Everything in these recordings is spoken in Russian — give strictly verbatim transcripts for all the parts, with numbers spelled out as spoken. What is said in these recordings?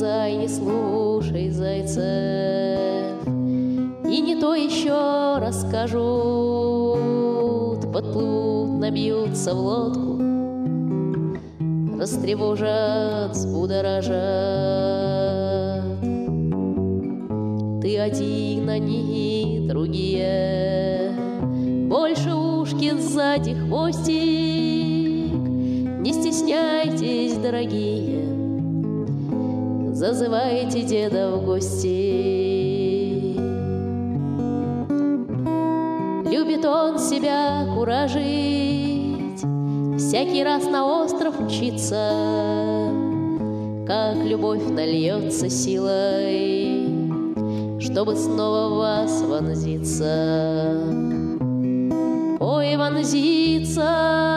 Мазай, не слушай зайцев, и не то еще расскажут. Подплывут, набьются в лодку, растревожат, взбудоражат. Ты один, они другие, больше ушки, сзади хвостик. Не стесняйтесь, дорогие, зазывайте деда в гости. Любит он себя куражить, всякий раз на остров мчится. Как любовь нальется силой, чтобы снова в вас вонзиться. Ой, вонзиться.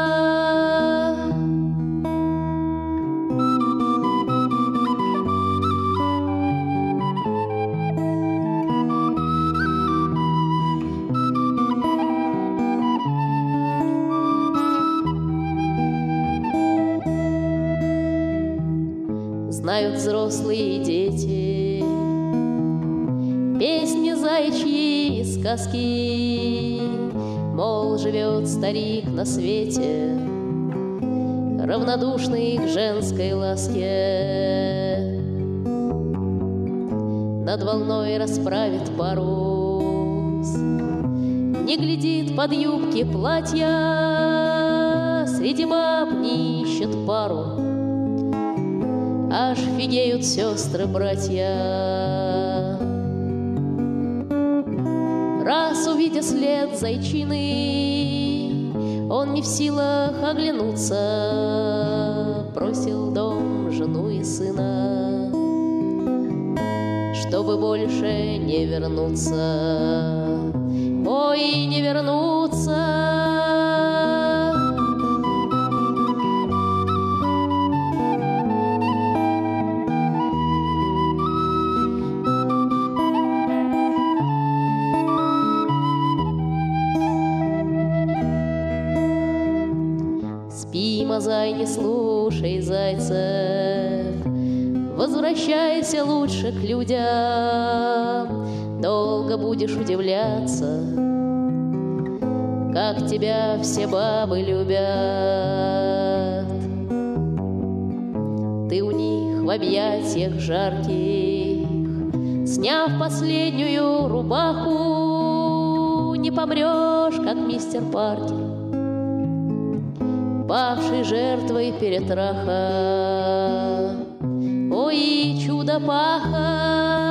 Знают взрослые дети песни заячьи и сказки. Мол, живет старик на свете, равнодушный к женской ласке. Над волной расправит парус, не глядит под юбки платья, среди баб не ищет пару. Аж фигеют сестры-братья. Раз увидя след зайчины, он не в силах оглянуться. Бросил дом, жену и сына, чтобы больше не вернуться. Ой, не вернуться. Спи, Мазай, не слушай зайцев, возвращайся лучше к людям. Долго будешь удивляться, как тебя все бабы любят. Ты у них в объятиях жарких, сняв последнюю рубаху, не помрешь, как мистер Паркер, павший жертвой перетраха. Ой, чудо-паха!